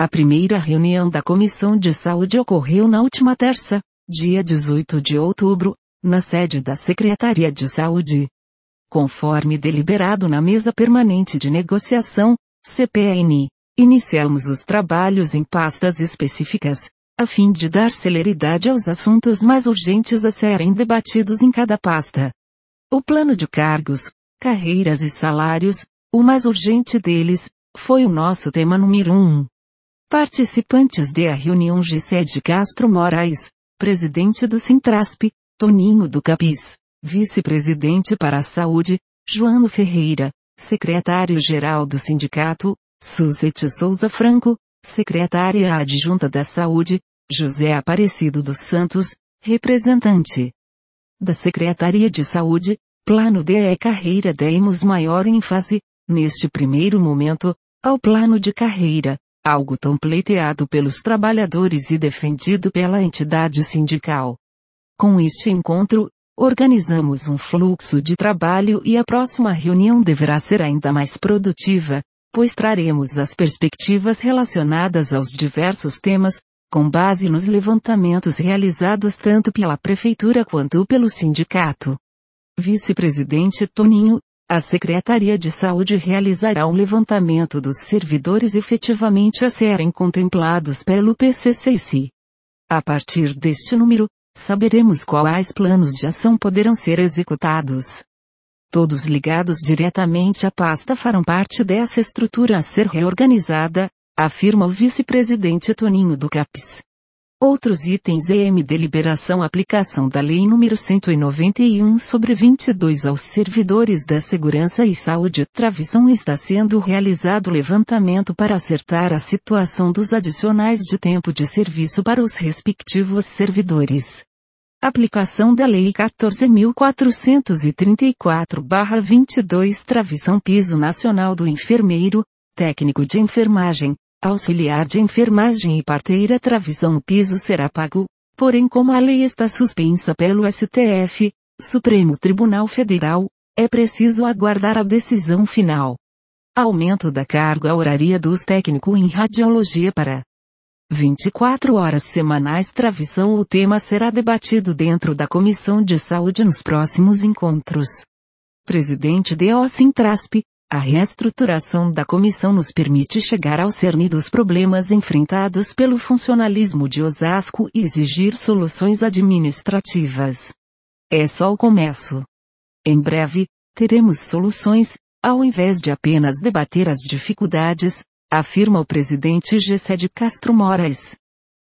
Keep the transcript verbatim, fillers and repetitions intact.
A primeira reunião da Comissão de Saúde ocorreu na última terça, dia dezoito de outubro, na sede da Secretaria de Saúde. Conforme deliberado na Mesa Permanente de Negociação, C P N, iniciamos os trabalhos em pastas específicas, a fim de dar celeridade aos assuntos mais urgentes a serem debatidos em cada pasta. O plano de cargos, carreiras e salários, o mais urgente deles, foi o nosso tema número um. Participantes da reunião Gessé de Castro Moraes, presidente do Sintrasp, Toninho do Capis, vice-presidente para a Saúde, Joano Ferreira, secretário-geral do sindicato, Suzete Souza Franco, secretária adjunta da Saúde, José Aparecido dos Santos, representante da Secretaria de Saúde, plano de carreira demos maior ênfase, neste primeiro momento, ao plano de carreira, algo tão pleiteado pelos trabalhadores e defendido pela entidade sindical. Com este encontro, organizamos um fluxo de trabalho e a próxima reunião deverá ser ainda mais produtiva, pois traremos as perspectivas relacionadas aos diversos temas, com base nos levantamentos realizados tanto pela Prefeitura quanto pelo sindicato. Vice-presidente Toninho, a Secretaria de Saúde realizará um levantamento dos servidores efetivamente a serem contemplados pelo P C C C. A partir deste número, saberemos quais planos de ação poderão ser executados. Todos ligados diretamente à pasta farão parte dessa estrutura a ser reorganizada, afirma o vice-presidente Toninho do Capis. Outros itens E M deliberação aplicação da Lei número cento e noventa e um sobre vinte e dois aos servidores da Segurança e Saúde Travição está sendo realizado levantamento para acertar a situação dos adicionais de tempo de serviço para os respectivos servidores. Aplicação da Lei quatorze mil quatrocentos e trinta e quatro barra vinte e dois Travição Piso Nacional do Enfermeiro, Técnico de Enfermagem, Auxiliar de Enfermagem e Parteira Travição Piso será pago, porém como a lei está suspensa pelo S T F, Supremo Tribunal Federal, é preciso aguardar a decisão final. Aumento da carga horária dos técnicos em radiologia para vinte e quatro horas semanais Travição. O tema será debatido dentro da Comissão de Saúde nos próximos encontros. Presidente do Sintrasp, a reestruturação da comissão nos permite chegar ao cerne dos problemas enfrentados pelo funcionalismo de Osasco e exigir soluções administrativas. É só o começo. Em breve, teremos soluções, ao invés de apenas debater as dificuldades, afirma o presidente Gessé de Castro Moraes.